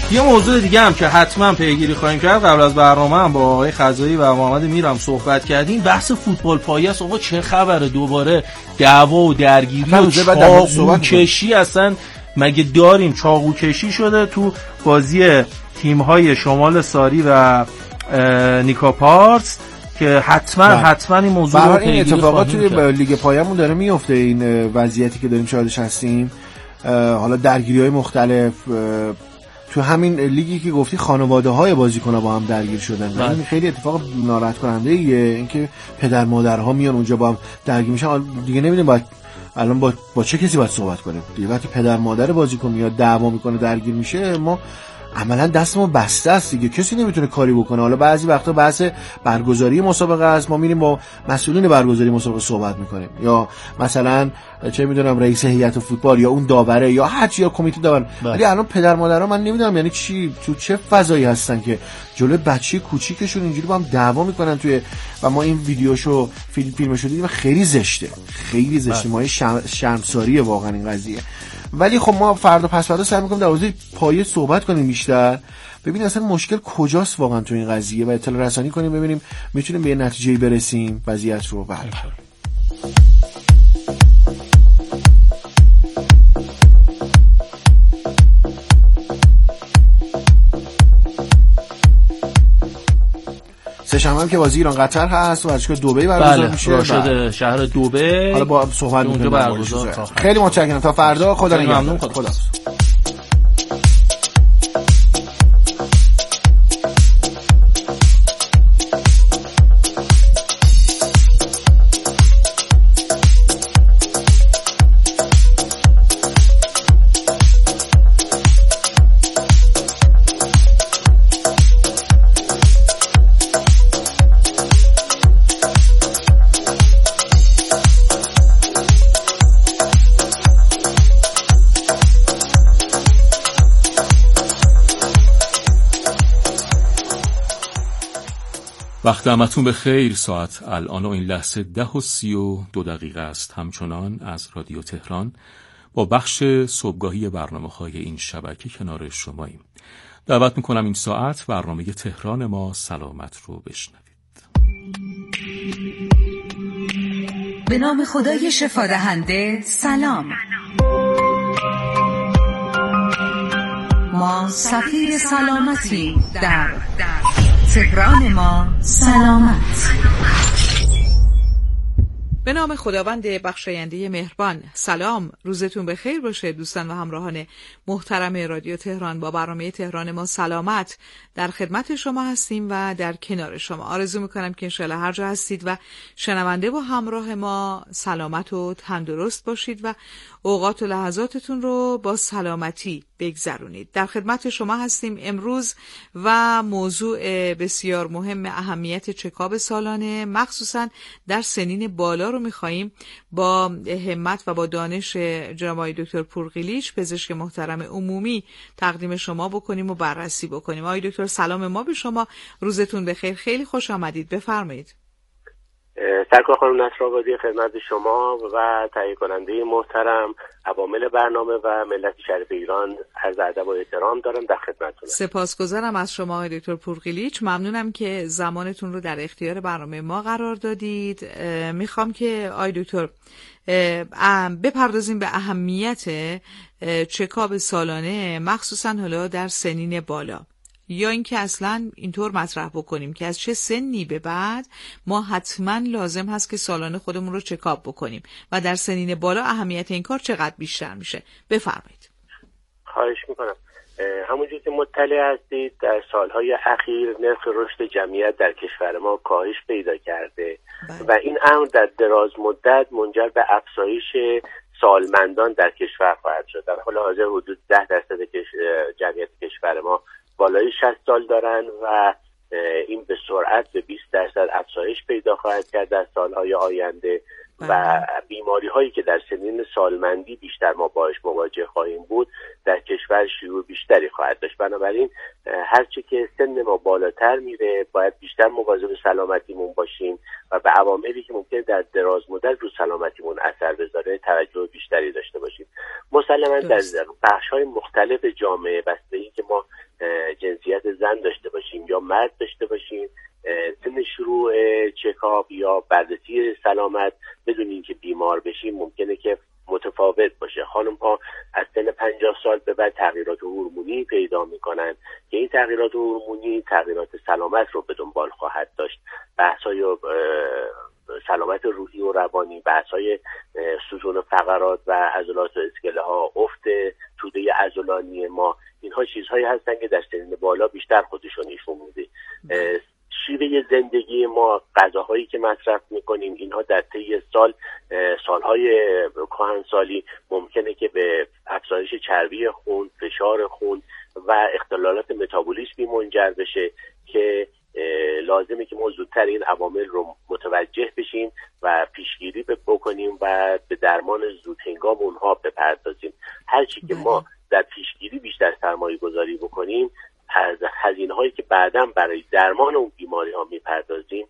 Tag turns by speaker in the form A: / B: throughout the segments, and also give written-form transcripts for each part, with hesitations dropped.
A: یه موضوع دیگه هم که حتما پیگیری خواهیم کرد، قبل از برنامه هم با آقای خزایی و محمد میرم صحبت کردیم، بحث فوتبال پایه است. آقا چه خبره؟ دوباره دعوا و درگیری و چاقوکشی اصلا مگه داریم؟ چاقوکشی شده تو بازی تیم‌های شمال ساری و نیکوپارس که حتما این موضوع رو
B: این اتفاقات توی لیگ پایه‌مون داره میفته. این وضعیتی که داریم شاهدش هستیم، حالا درگیری‌های مختلف تو همین لیگی که گفتی، خانواده‌های بازیکن‌ها با هم درگیر شدن. این خیلی اتفاق ناراحت کننده ایه، اینکه پدر مادرها میان اونجا با هم درگیر میشن. دیگه نمی‌دونیم باید الان با چه کسی باید صحبت کنیم. دیگه وقتی پدر مادر بازیکن میاد دعوا میکنه، درگیر میشه، ما عملا دستمون بسته است دیگه، کسی نمیتونه کاری بکنه. حالا بعضی وقتا بحث برگزاری مسابقه است، ما میریم با مسئولین برگزاری مسابقه صحبت میکنیم، یا مثلا چه میدونم رئیس هیئت فوتبال یا اون داوره یا هر چی، یا کمیته داور. ولی الان پدر مادرها من نمیدونم یعنی چی، تو چه فضایی هستن که جلوی بچه کوچیکشون اینجوری با هم دعوا میکنن توی، و ما این ویدیوشو فیلمشو دیدیم، خیلی زشته، خیلی زشته. ما شرمساریه واقعا این قضیه. ولی خب ما فردا پس فردا سعی می‌کنیم در حوزه پایه صحبت کنیم بیشتر، ببینیم اصلا مشکل کجاست واقعا تو این قضیه و اطلاع رسانی کنیم، ببینیم میتونیم به یه نتیجه‌ای برسیم وضعیت رو. بله سه‌شنبه هم که بازی ایران قطر هست و ورزشگاه دبی برگزار میشه.
A: شده شهر دبی.
B: حالا با صحبت
A: اونجا برگزار.
B: خیلی متشکرم. تا فردا. خدا نگهدار.
A: ممنون. خدا.
C: وقت همتون به خیر. ساعت الان و این لحظه 10:32 است. همچنان از رادیو تهران با بخش صبحگاهی برنامه‌های این شبکه کنار شماییم. دعوت میکنم این ساعت برنامه تهران ما سلامت رو بشنوید.
D: به نام خدای شفادهنده. سلام. ما سفیر سلامتیم در تهران ما سلامت.
E: به نام خداوند بخشاینده مهربان. سلام، روزتون بخیر باشه دوستان و همراهان محترم رادیو تهران. با برنامه تهران ما سلامت در خدمت شما هستیم و در کنار شما. آرزو میکنم که انشاءالله هر جا هستید و شنونده و همراه ما سلامت و تندرست باشید و اوقات و لحظاتتون رو با سلامتی بگذرونید. در خدمت شما هستیم امروز و موضوع بسیار مهم، اهمیت چکاپ سالانه مخصوصا در سنین بالا رو میخواییم با همت و با دانش جناب دکتر پورقلیچ پزشک محترم عمومی تقدیم شما بکنیم و بررسی بکنیم. آقای دکتر سلام ما به شما، روزتون بخیر، خیلی خوش آمدید، بفرمایید.
F: سرکار خانم نصرآبادی خدمت شما و تهیه کننده محترم، عوامل برنامه و ملت شریف ایران عرض ادب و احترام دارم، در خدمتتونم.
E: سپاسگزارم از شما آقای دکتر پورقلیچ، ممنونم که زمانتون رو در اختیار برنامه ما قرار دادید. میخوام که آقای دکتر بپردازیم به اهمیت چکاپ سالانه مخصوصا حالا در سنین بالا، یا اینکه اصلا اینطور مطرح بکنیم که از چه سنی به بعد ما حتما لازم هست که سالانه خودمون رو چکاپ بکنیم و در سنین بالا اهمیت این کار چقدر بیشتر میشه. بفرمایید.
F: خواهش میکنم. همونجور که مطلع هستید در سالهای اخیر نرخ رشد جمعیت در کشور ما کاهش پیدا کرده و این امر در دراز مدت منجر به افزایش سالمندان در کشور خواهد شد. در حال حاضر حدود 10% جمعیت کشور ما بالای 60 سال دارن و این به سرعت به 20% افزایش پیدا خواهد کرد در سالهای آینده و بیماری هایی که در سنین سالمندی بیشتر ما باهاش مواجه خواهیم بود در کشور شیوع بیشتری خواهد داشت. بنابراین هرچی که سن ما بالاتر میره باید بیشتر مواظب سلامتیمون باشیم و به عواملی که ممکن در دراز مدت رو سلامتیمون اثر بذاره توجه بیشتری داشته باشیم. مسلماً در بخش های مختلف جامعه بستگی که ما جنسیت زن داشته باشیم یا مرد داشته باشیم، سن شروع چکاپ یا بررسی سلامت بدون اینکه بیمار بشیم ممکنه که متفاوت باشه. خانم ها از سن 50 سال به بعد تغییرات هورمونی پیدا میکنن که این تغییرات هورمونی تغییرات سلامت رو به دنبال خواهد داشت. بحث‌های سلامت روحی و روانی، بحث‌های ستون فقرات و عضلات و اسکله ها، افت توده عضلانی ما، اینها چیزهایی هستن که در سن بالا بیشتر خودشون نشون میده. شیوه زندگی ما، غذاهایی که مصرف میکنیم، اینها در طی سالهای کهنسالی ممکنه که به افزایش چربی خون، فشار خون و اختلالات متابولیسمی منجر بشه که لازمه که ما زودتر این عوامل رو متوجه بشیم و پیشگیری بکنیم و به درمان زود هنگام اونها بپردازیم. هرچی که ما در پیشگیری بیشتر سرمایه گذاری بکنیم، از هزینه‌هایی که بعداً برای درمان اون بیماری ها میپردازیم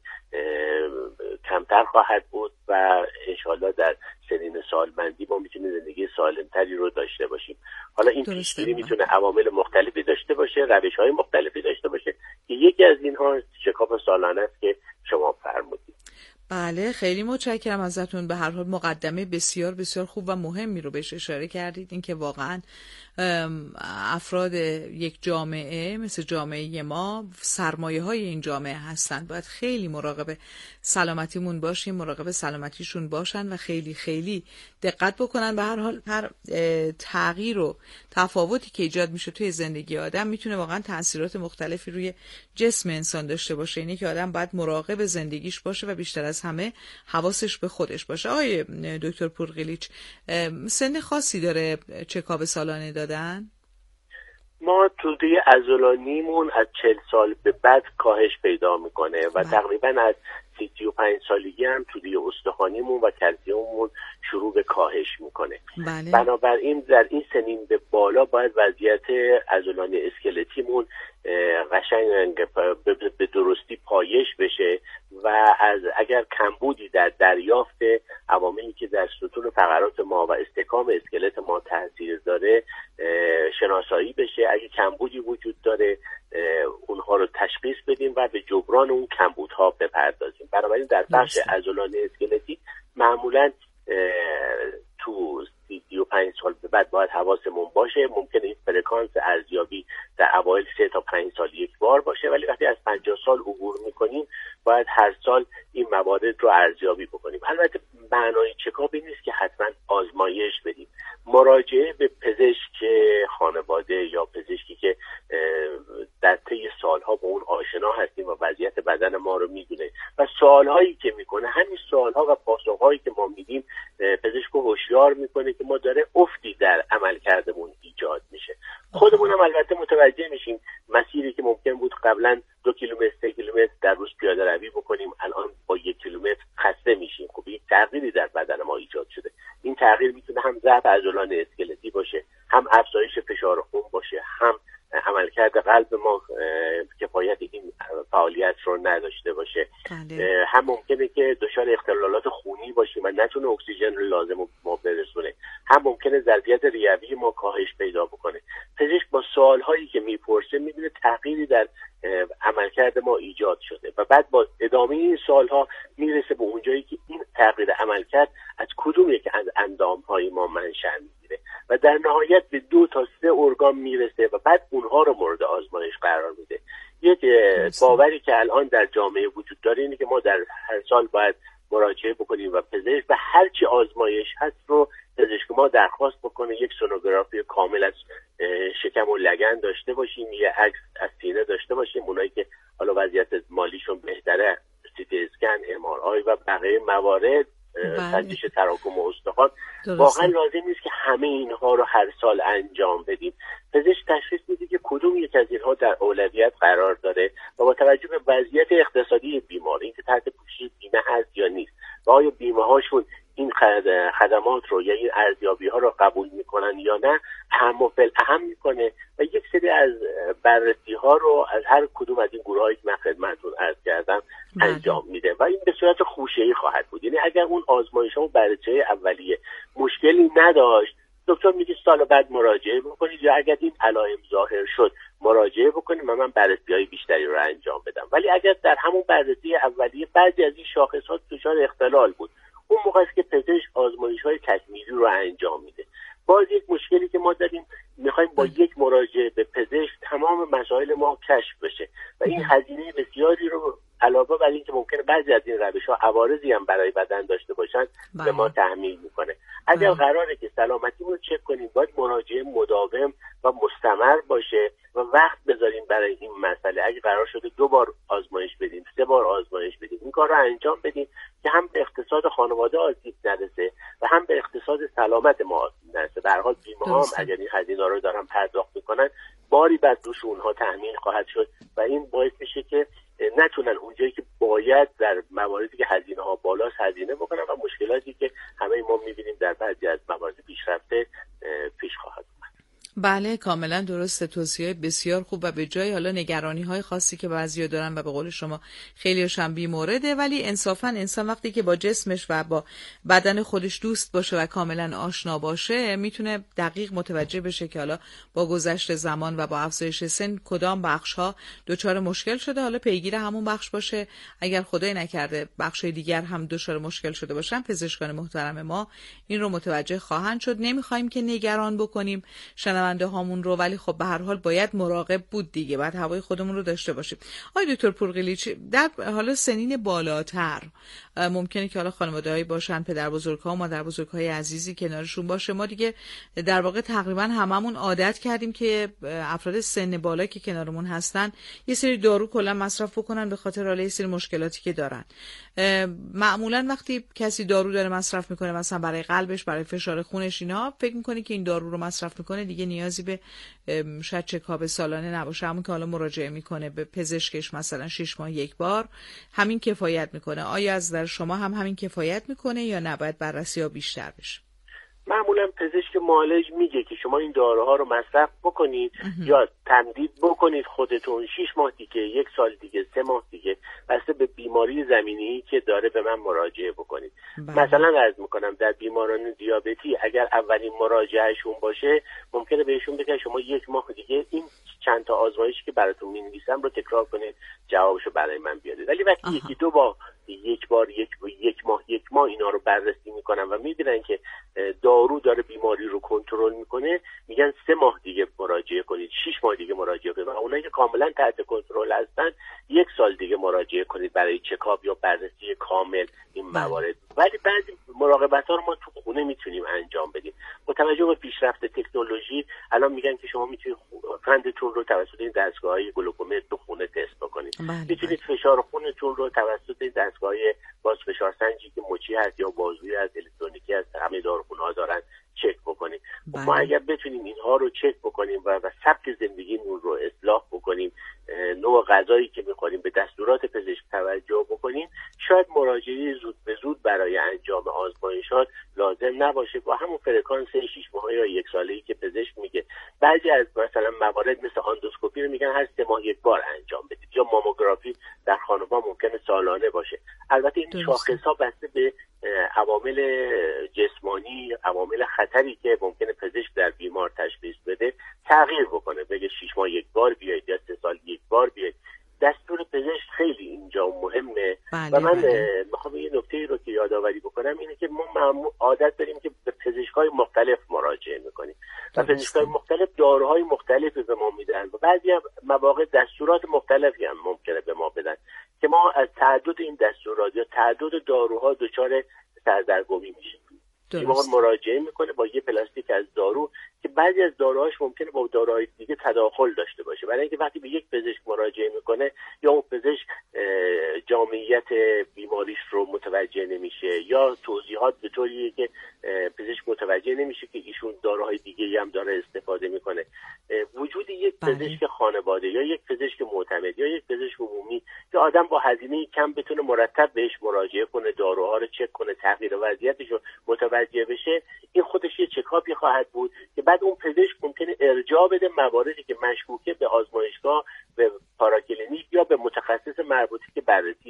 F: کمتر خواهد بود و انشاءالله در سنین سالمندی ما میتونیم زندگی سالمتری رو داشته باشیم. حالا این پیشگیری میتونه عوامل مختلفی داشته باشه، روش‌های مختلفی داشته باشه که یکی از اینها چکاپ سالانه است که شما فرمودید.
E: بله، خیلی متشکرم ازتون. به هر حال مقدمه بسیار بسیار خوب و مهمی رو بهش اشاره کردید، این که واقعا افراد یک جامعه مثل جامعه ما سرمایه های این جامعه هستند. باید خیلی مراقب سلامتیمون باشیم، مراقب سلامتیشون باشن و خیلی خیلی دقت بکنن. به هر حال هر تغییر و تفاوتی که ایجاد میشه توی زندگی آدم میتونه واقعا تاثیرات مختلفی روی جسم انسان داشته باشه. اینه که آدم باید مراقب زندگیش باشه و بیشتر از همه حواسش به خودش باشه. آقای دکتر پورقلیچ، سن خاصی داره چکاپ سالانه دادن؟
F: ما توده عضلانیمون از 40 سال به بعد کاهش پیدا میکنه و تقریبا از 35 سالگی هم توده استخوانیمون و کلسیممون شروع به کاهش میکنه.
E: بله.
F: بنابراین در این سنین به بالا باید وضعیت عضلانی اسکلتیمون قشنگ به درستی پایش بشه و اگر کمبودی در دریافت عواملی که در ستون فقرات ما و استحکام اسکلت ما تاثیر داره شناسایی بشه. اگه کمبودی وجود داره اونها رو تشخیص بدیم و به جبران اون کمبودها بپردازیم. بنابراین در بخش عضلانی اسکلتی معمولاً تو 35 سال به بعد باید حواسمون باشه. ممکنه این فرکانس ارزیابی در اوایل 3 تا 5 سال یک بار باشه، ولی وقتی از 50 سال عبور میکنیم باید هر سال این موارد رو ارزیابی بکنیم. البته معنای چکاپ این نیست که حتما آزمایش بدیم. مراجعه به پزشک خانواده یا پزشکی که در طی سالها با اون آشنا هستیم و وضعیت بدن ما رو میدونه و سوالهایی که میکنه، همین سوالها و پاسخهایی که ما میدیم پزشک رو هوشیار میکنه که ما داره افتی در عملکردمون ایجاد میشه. خودمون هم البته متوجه میشیم مسیری که ممکن بود قبلا 2 کیلومتر 3 کیلومتر در روز پیاده روی بکنیم الان با 1 کیلومتر خسته میشیم. خب یک تغییری در بدن ما ایجاد شده. این تغییر میتونه هم ضعف عضلانی اسکلتی باشه، هم افزایش فشار خون باشه، هم عملکرد قلب ما کفایت این فعالیت رو نداشته باشه. هم ممکنه که دچار اختلالات خونی باشیم و نتونه اکسیژن رو لازم ما برسونه. هم ممکنه ظرفیت ریوی ما کاهش پیدا بکنه. پزشک با سوالهایی که میپرسه میبینه تغییری در عملکرد ما ایجاد شده و بعد با ادامه این سوالها میرسه به اونجایی که این تغییر عملکرد از کدوم یک از اندامهای ما منشأ میگیره و در نهایت به 2 تا 3 ارگان میرسه و بعد اونها رو مورد آزمایش قرار میده. یک باوری که الان در جامعه وجود داره اینه که ما در هر سال باید مراجعه بکنیم و پزشک و هرچی آزمایش هست رو پزشک ما درخواست بکنه. یک سونوگرافی کامل از شکم و لگن داشته باشیم، یه عکس از سینه داشته باشیم. اونایی که حالا وضعیت مالیشون بهتره سیتی اسکن، MRI و بقیه موارد، سنجش تراکم استخوان. واقعا لازم نیست که همه اینها رو هر سال انجام بدیم. پزشک تشخیص میده که کدوم یک از اینها در اولویت قرار داره و با توجه به وضعیت اقتصادی بیمار، اینکه تحت پوشش بیمه هست یا نیست و آیا بیمه هاشون این خدمات رو یا این ارزیابی ها رو قبول میکنن یا نه، اهم و فالاهم میکنه و یک سری از بررسی ها رو از هر کدوم از این گروه هایی که من خدمتتون عرض کردم انجام میده و این به صورت خوشه‌ای خواهد بود. یعنی اگر اون آزمایش ها و بررسی اولیه مشکلی نداشت، دکتر میگه سال بعد مراجعه بکنید یا اگر این علائم ظاهر شد مراجعه بکنیم و من بررسی‌های بیشتری رو انجام بدم. ولی اگر در همون بررسی اولیه بعضی از این شاخص‌ها دچار اختلال بود، اون موقع است که پزشک آزمایش‌های تکمیلی رو انجام میده. باز یک مشکلی که ما داریم، میخوایم با یک مراجعه به پزشک تمام مسائل ما کشف بشه و این هزینه بسیاری رو علاوه بر اینکه ممکنه بعضی از این روش‌ها عوارضی هم برای بدن داشته باشن به ما تحمیل میکنه. اگر قراره که سلامتیمون رو چک کنیم، باید مراجعه مداوم و مستمر باشه و وقت بذاریم برای این مسئله. اگه قرار شده 2 بار آزمایش بدیم، 3 بار آزمایش بدیم، این کار رو انجام بدیم که هم به اقتصاد خانواده آسیب نرسه و هم به اقتصاد سلامت ما آسیب نرسه. به هر حال بیمه‌ها هم اگر این هزینه‌ها رو دارن پرداخت میکنن، باری بر دوش اونها تحمیل خواهد شد و این باعث میشه که نتونن اونجایی که باید در مواردی که هزینه ها بالاست هزینه بکنن و مشکلاتی که همه ما میبینیم در بعضی از موارد پیشرفته پیش خواهد اومد.
E: بله کاملا درسته، توصیه بسیار خوب و به جای. حالا نگرانی های خاصی که بعضیا دارن و به قول شما خیلی‌هاش هم بی‌مورده، ولی انصافا انسان وقتی که با جسمش و با بدن خودش دوست باشه و کاملا آشنا باشه، میتونه دقیق متوجه بشه که حالا با گذشت زمان و با افزایش سن کدام بخش‌ها دچار مشکل شده، حالا پیگیر همون بخش باشه. اگر خدای نکرده بخش‌های دیگر هم دچار مشکل شده باشن، پزشکان محترم ما این رو متوجه خواهند شد. نمی‌خوایم که نگران بکنیم هامون رو، ولی خب به هر حال باید مراقب بود دیگه، بعد هوای خودمون رو داشته باشیم. آقای دکتر پورقلیچ، در حالا سنین بالاتر ممکنه که حالا خانواده‌ای باشن، پدر بزرگ‌ها و مادر بزرگ‌های عزیزی کنارشون باشه. ما دیگه در واقع تقریبا هممون عادت کردیم که افراد سن بالا که کنارمون هستن یه سری دارو کلا مصرف بکنن به خاطر حالا یه سری مشکلاتی که دارن. معمولا وقتی کسی دارو داره مصرف میکنه، مثلا برای قلبش، برای فشار خونش، اینا فکر میکنه که این دارو رو مصرف میکنه دیگه نیازی به شاید چکاپ سالانه نباشه، همون که حالا مراجعه میکنه به پزشکش مثلا 6 ماه یک بار، همین کفایت میکنه. آیا از نظر شما هم همین کفایت میکنه یا نباید بررسی‌ها بیشتر بشه؟
F: معمولا پزشک معالج میگه که شما این داروها رو مصرف بکنید یا تمدید بکنید خودتون 6 ماه دیگه، 1 سال دیگه، 3 ماه دیگه، بسته به بیماری زمینه‌ای که داره به من مراجعه بکنید. مثلا عرض میکنم در بیماران دیابتی اگر اولین مراجعهشون باشه، ممکنه بهشون بگن شما 1 ماه دیگه این چند تا آزمایشی که براتون می‌نویسم رو تکرار کنید، جوابشو برای من بیارید. ولی وقتی یکی دو بار یک ماه اینا رو بررسی میکنن و میبینن که دارو داره بیماری رو کنترل میکنه، میگن 3 ماه دیگه مراجعه کنید، 6 ماه دیگه مراجعه کنید. و اونایی که کاملا تحت کنترل هستن 1 سال دیگه مراجعه کنید برای چکاپ یا بررسی کامل این موارد. ولی بعضی مراقبت‌ها رو ما تو خونه میتونیم انجام بدیم. با توجه به پیشرفت تکنولوژی الان میگن که شما میتونید قندتون رو توسط این دستگاه‌های گلوکومتر تو خونه تست بکنید. میتونید فشار خونتون رو توسط این دستگاه‌های باز فشار سنجی که مچی هست یا بازویی از الکترونیکی هست، همه داروخونه‌ها دارن، چک بکنید. ما اگر بتونیم اینها رو چک بکنیم و سبک زندگیمون رو اصلاح بکنیم، نوع غذایی که می‌خوریم، به دستورات پزشک توجه بکنیم، شاید مراجعه زود به زود برای انجام آزمایشات لازم نباشه با همون فرکانس 6 ماه یا 1 ساله‌ای که پزشک میگه. بعضی از مثلا موارد مثل آندوسکوپی رو میگن هر 3 ماه یک بار انجام بدید، یا ماموگرافی در خانم‌ها ممکنه سالانه باشه. البته این شاخص‌ها بسته به عوامل جسمانی، عوامل خطری که ممکنه پزشک در بیمار تشخیص بده تغییر بکنه، بگه 6 ماه یک بار بیاید یا 3 سال یک بار بیاید. دستور پزشک خیلی اینجا مهمه. و من میخوام یه نکته رو که یادآوری بکنم اینه که ما عادت داریم که به پزشکای مختلف مراجعه میکنیم و پزشکای مختلف داروهای مختلفی به ما میدن و بعضی مواقع دستورات مختلفی هم ممکنه به ما بدن که ما از تعدد این دستورات یا تعدد داروها دچار سردرگمی میشیم. این موقع مراجعه میکنه با یه پلاستیک از دارو که بعضی از داروهاش ممکنه با داروهای دیگه تداخل داشته باشه، برای اینکه وقتی به یک پزشک مراجعه میکنه یا اون پزشک جامعیت بیماریش رو متوجه نمیشه یا توضیحات به طوریه که پزشک متوجه نمیشه که ایشون داروهای دیگه هم داره استفاده میکنه. وجود یک پزشک خانواده یا یک پزشک معتمد یا یک پزشک عمومی که آدم با هزینه کم بتونه مرتب بهش مراجعه کنه، داروها رو چک کنه، تغییر وضعیتش رو متوجه بشه، این خودش یه چکاپی خواهد بود که بعد اون پزشک ممکنه ارجاع بده مواردی که مشکوکه به آزمایشگاه، به پاراکلینیک یا به متخصص مربوطه که بررسی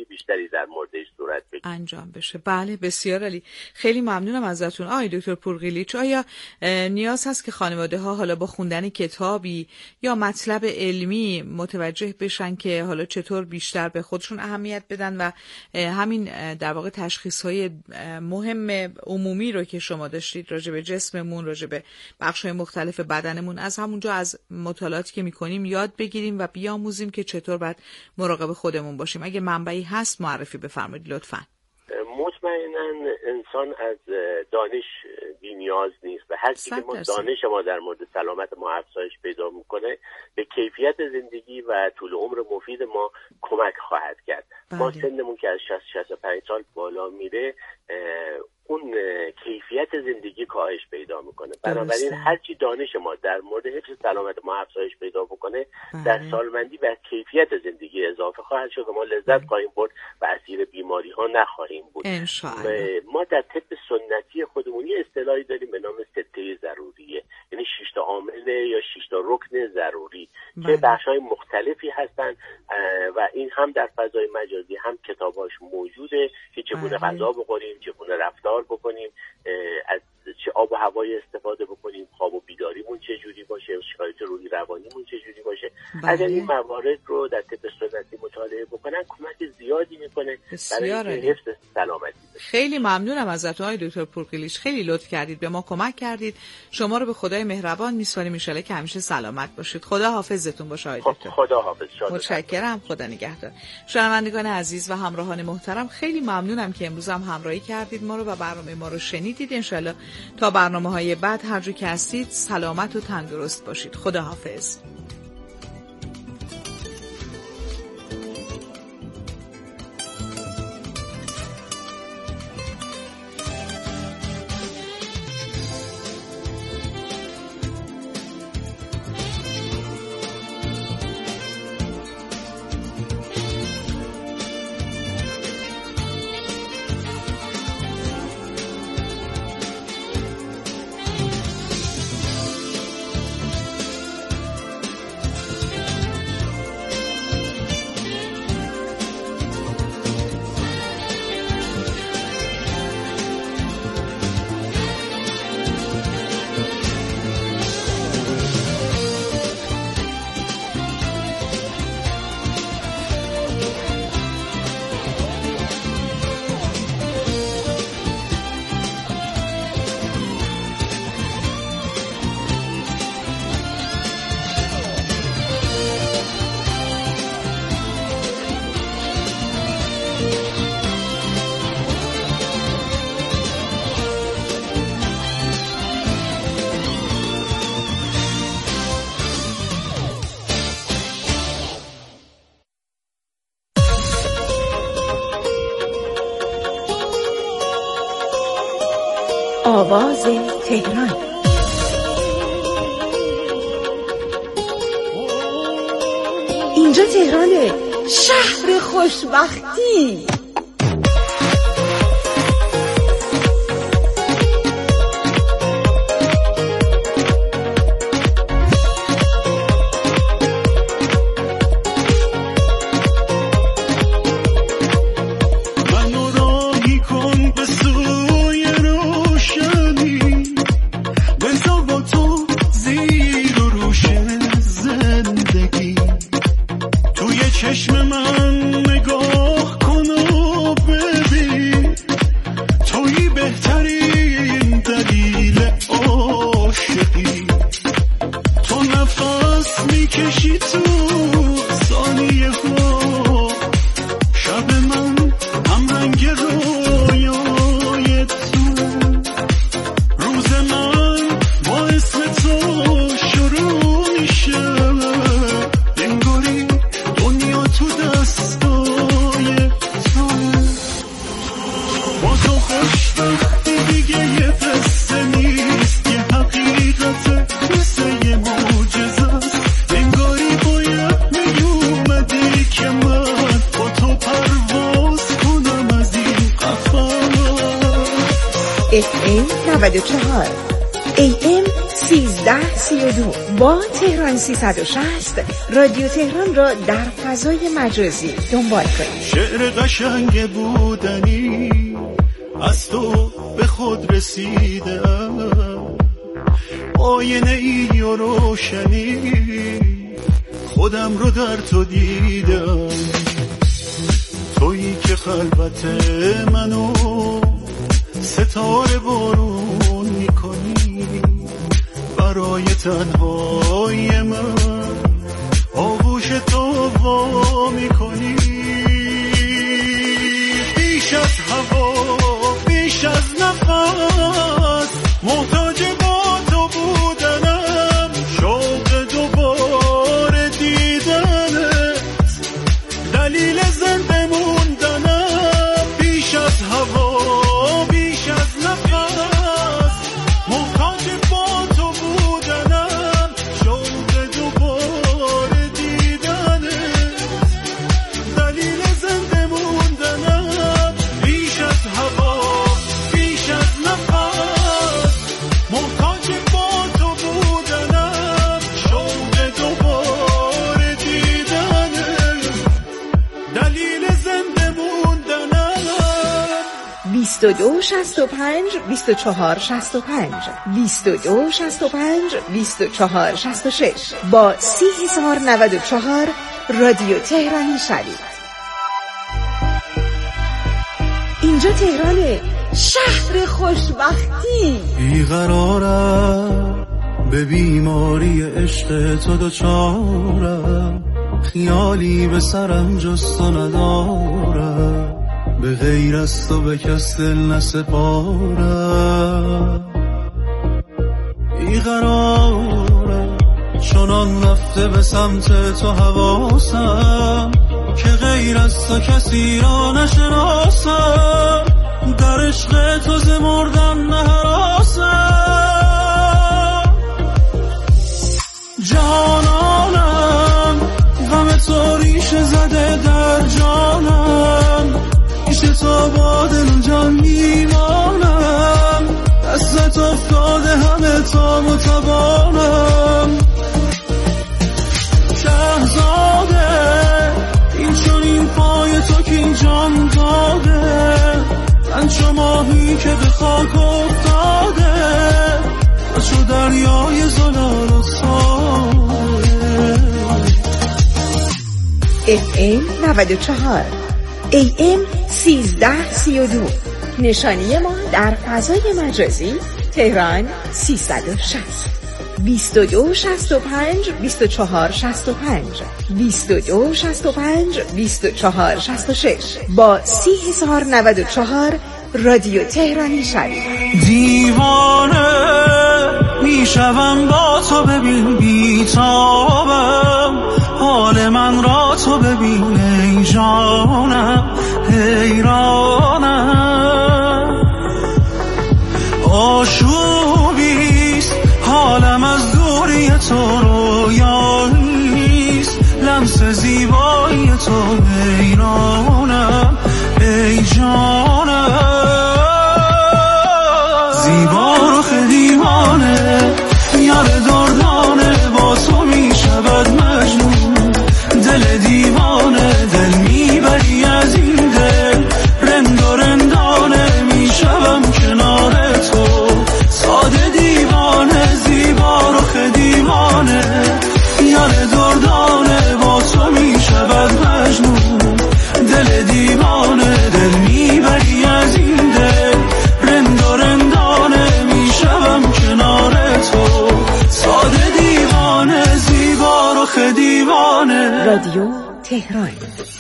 F: بیشتری در موردش صورت بگیره،
E: انجام بشه. بله بسیار عالی، خیلی ممنونم ازتون آقای دکتر پورقلیچ. آیا نیاز هست که خانواده ها حالا با خوندن کتابی یا مطلب علمی متوجه بشن که حالا چطور بیشتر به خودشون اهمیت بدن و همین در واقع تشخیص های مهم عمومی رو که شما داشتید راجع به جسممون، راجع به بخش‌های مختلف بدنمون، از همونجا از مطالعاتی که می‌کنیم یاد بگیریم و بیاموزیم که چطور باید مراقب خودمون باشیم؟ اگه منبعی هست معرفی بفرمایید لطفاً.
F: مطمئناً انسان از دانش بی‌نیاز نیست و هر چیزی که دانش ما در مورد سلامت ما افزایش پیدا میکنه به کیفیت زندگی و طول عمر مفید ما کمک خواهد کرد. ما سنمون که از 60-65 سال بالا میره اون کیفیت زندگی کاهش پیدا میکنه. بنابراین هرچی دانش ما در مورد حفظ سلامت ما افزایش پیدا بکنه در سالمندی به کیفیت زندگی اضافه خواهد شد و ما لذت خواهیم برد و اسیر بیماری ها نخواهیم بود. ما در طب سنتی خودمون یه اصطلاحی داریم به نام سته ضروریه، یعنی 6 تا عامل یا 6 تا رکن ضروری که بخش‌های مختلفی هستن و این هم در فضای مجازی هم کتاباش موجوده که چگونه غذا بخوریم، چگونه رفتار بکنیم، از چه آب و هوایی استفاده بکنیم، خواب و بیداریمون چه جوری باشه، شرایط روحی روانیمون چه جوری باشه. اگر این موارد رو در طب سنتی مطالعه بکنن کمک زیادی میکنه برای حفظ سلامتی.
E: خیلی ممنونم ازتون آقای دکتر پورقلیچ، خیلی لطف کردید، به ما کمک کردید. شما رو به خدای مهربان میسپاریم، ان شاءالله که همیشه سلامت باشید. خدا حافظتون باشه آقای دکتر.
F: خدا حافظ.
E: متشکرم، خدا نگهدار. شنوندگان عزیز و همراهان محترم، خیلی ممنونم که امروز هم همراهی کردید ما رو و برنامه ما رو شنیدید. ان شاءالله تا برنامه‌های بعد هر جا که هستید سلامت و تندرست باشید. خدا حافظ.
D: آواز تهران. اینجا تهرانه، شهر خوشبختی. FM 94 AM 13 1332. با تهران 360 رادیو تهران را در فضای مجازی دنبال کنید.
G: شعر قشنگ بودنی از تو به خود رسیدم، آینه ای و روشنی خودم رو در تو دیدم، تویی که خلوت منو ستاره بارون میکنی، برای تنهای من آغوش تو وا میکنی. بیش از هوا بیش از نفس محتاج با تو بودنم، شوق دوباره دیدنت دلیل زنده موندنم. بیش از هوا بیش از نفس محتاج با تو بودنم، شوق دوباره دیدنت دلیل زنده موندنم. بیش از هوا بیش از نفس محتاج با تو بودنم، شوق دوباره دیدنت دلیل زنده موندنم.
D: 22 65 24 65 22 65 24 66. با 3094 رادیو تهرانی شوید. اینجا تهرانه، شهر خوشبختی.
G: بیقرارم به بیماری عشق تو دوچارم، خیالی به سرم جز تو ندارم، به غیر از تو به کس دل نسپارم. بیقرارم چنان رفته به سمت تو حواسم، که غیر از تو کسی را نشناسم، در عشق تو ز مردن نهراسم. جانانم غم تو ریشه زده در جانم، پیش تو با دل جان میمانم، دستت افتاده همه تا متوانم. شهزاده این چون این پای تو که این جان داده، من چو ماهی که به خاک افتاده، و چو دریای زلال و ساده.
D: FM 94 AM 1332. نشانی ما در فضای مجازی تهران 360. 22 65 24 65 22 65 24 66. با 3094 رادیو تهرانی شوید.
G: دیوانه میشوم با تو، ببین بیتابم، حال من را تو ببین ای جانم، حیرانم. آشوبیست حالم از دوری تو، رویانیست لمس زیبایی تو، حیرانم ای جانم. زیبا رخ دیوانه یار دردانه، با تو میشود مجنون دل دیوانه، دل میبری از این دل، رند و رندانه میشوم کنار تو، ساده دیوانه زیبا رخ دیوانه، یار دردانه با تو میشود مجنون دل دیوانه، دل میبری از این دل، رند و رندانه میشوم کنار تو، ساده دیوانه زیبا رخ دیوانه.
D: رادیو تهران.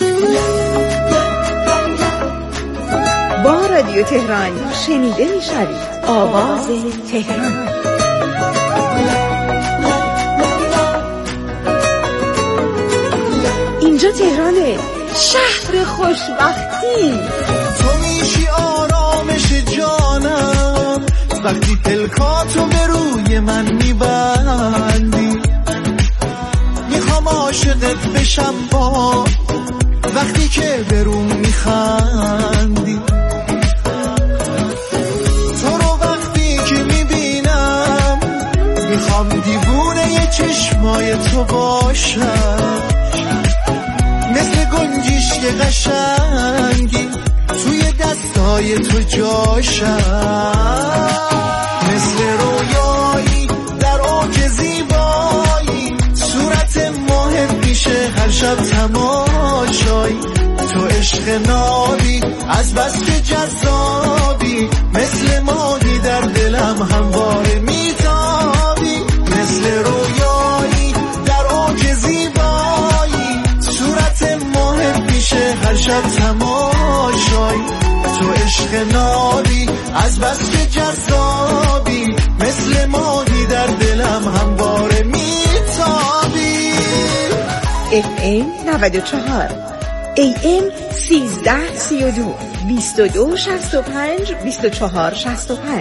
D: با رادیو تهران شنیده میشوید آواز تهران. اینجا تهرانه، شهر خوشبختی.
G: تو میشی آرامش جانم، وقتی پلکاتو به روی من میبندی، میخوام عاشقت بشم با وقتی که برون میخندی. تو رو وقتی که میبینم میخوام میخوام دیوونه یه چشمای تو باشم، مثل گنجیش که قشنگی توی دستای تو جاشم، مثل رویایی در اوج زیبایی، صورت ماه میشه هر شب تماشایی، تو عشق نابی از بس که جذابی، مثل ماهی در دلم همواره میتابی، مثل رویایی در اوج زیبایی، صورت ماه میشه هر شب تماشایی، تو عشق نابی از بس که جذابی، مثل ماهی در دلم همواره میتابی.
D: FM 94 AM 1332 2265 2465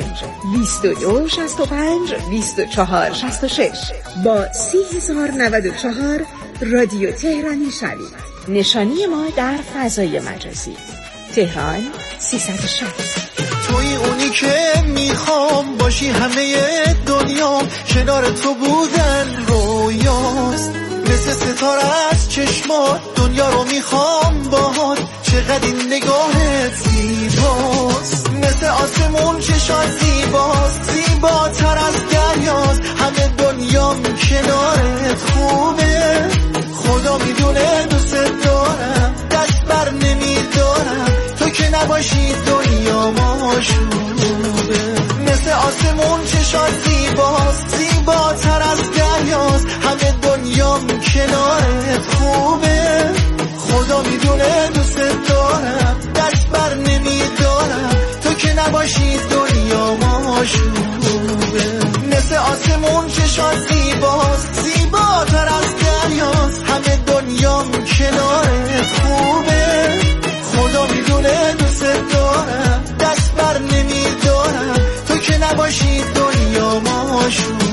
D: 2265 2466 با 3094 رادیو تهرانی شوید. نشانی ما در فضای مجازی تهران 360.
G: توی اونی که میخوام باشی، همه دنیا کنار تو بودن رویاست، مثل ستاره از چشمات دنیا رو میخوام باهات، چقدر این نگاهت زیباست، مثل آسمون چشات زیباست، زیباتر از دریاست، همه دنیام کنارت خوبه، خدا میدونه دوست دارم، دست بر نمیدارم، تو که نباشی دنیا ماشوبه، مثل آسمون چشات زیباست، زیباتر از دریاست، همه دنیام کنارت خوبه، خدا میدونه دوست دارم، دست بر نمیدارم، تو که نباشی دنیا ماشوبه، مثل آسمون چشات زیباست، زیباتر از دریاست، همه دنیام کنارت خوبه، خدا میدونه دوست دارم، دست بر نمیدارم، تو که نباشی دنیا ماشوبه.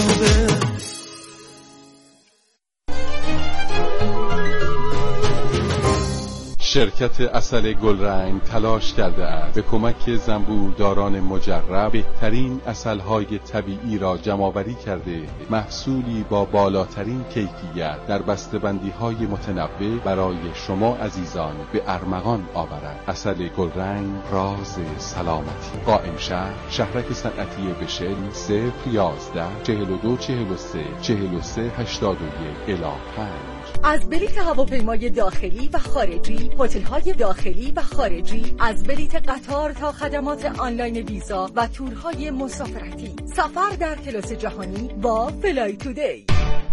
H: شرکت عسل گلرنگ تلاش کرده است به کمک زنبورداران مجرب بهترین عسل‌های طبیعی را جمع‌آوری کرده، محصولی با بالاترین کیفیت در بسته‌بندی‌های متنوع برای شما عزیزان به ارمغان آورد. عسل گلرنگ راز سلامتی. قائم شهرک صنعتی بشل 011 42 43 43 81 5.
I: از بلیت هواپیمای داخلی و خارجی، هتل‌های داخلی و خارجی، از بلیت قطار تا خدمات آنلاین ویزا و تورهای مسافرتی، سفر در کلاس جهانی با فلای تودی.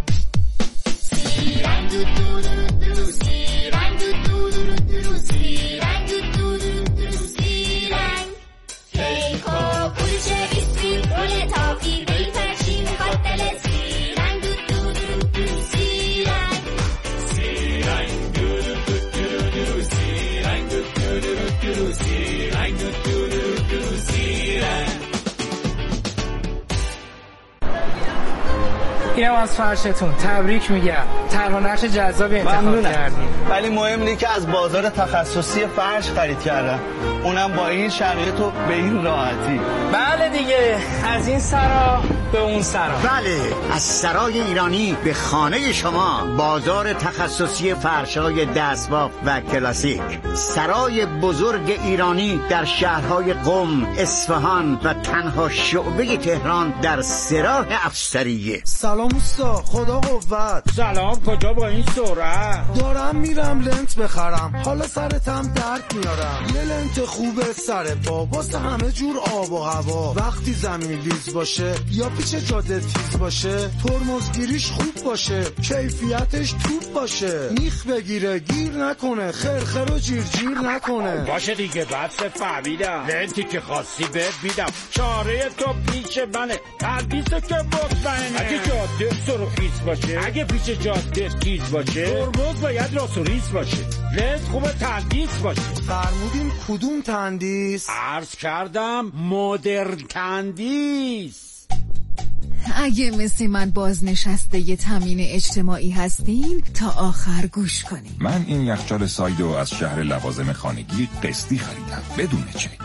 J: اینم از فرشتون، تبریک میگم، طرح و نقش جذابی انتخاب کردیم.
K: ولی مهم اینه که از بازار تخصصی فرش خرید کردم، اونم با این شرایط و به این راحتی.
J: بله دیگه، از این سرا به اون سرا.
L: بله، از سرای ایرانی به خانه شما، بازار تخصصی فرش‌های دستباف و کلاسیک، سرای بزرگ ایرانی در شهرهای قم، اصفهان و تنها شعبه تهران در سراح افسریه.
M: سلام اوستا، خدا قوت.
N: سلام، کجا با این سرعت؟
M: دارم میرم لنت بخرم، حالا سرتم درد میارم، یه لنت خوبه سر پا واسه همه جور آب و هوا، وقتی زمین لیز باشه یا پیچ جاده تیز باشه، ترمزگیریش خوب باشه، کیفیتش توپ باشه، میخ بگیره گیر نکنه، خرخر و جیر نکنه.
N: باشه دیگه، بس فهمیدم، لنتی که خواستی بهت میدم، چاره تو پیش منه، تردیسه که مطمئنه. اگه جاده سرخیز باشه، اگه پیچ جاده تیز باشه، ترمز باید راست و ریز باشه، لنت خوبه تندیس باشه.
M: فرمودین کدوم تندیس؟
N: عرض کردم مدرن تندیس.
O: اگه مثل من بازنشسته ی تامین اجتماعی هستین تا آخر گوش کنین.
P: من این یخچال سایدو از شهر لوازم خانگی قسطی خریدم بدون چک.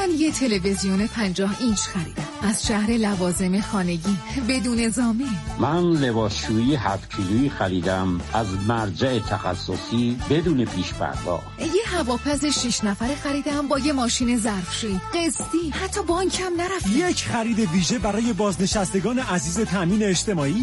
O: من یه تلویزیون 50 اینچ خریدم از شهر لوازم خانگی بدون ضامن.
P: من لباسشویی 7 کیلویی خریدم از مرجع تخصصی بدون پیش پرداخت.
O: یه هواپز 6 نفره خریدم با یه ماشین ظرفشویی قسطی، حتی بانکم نرفتم.
Q: یک خرید ویژه برای بازنشستگان عزیز تامین اجتماعی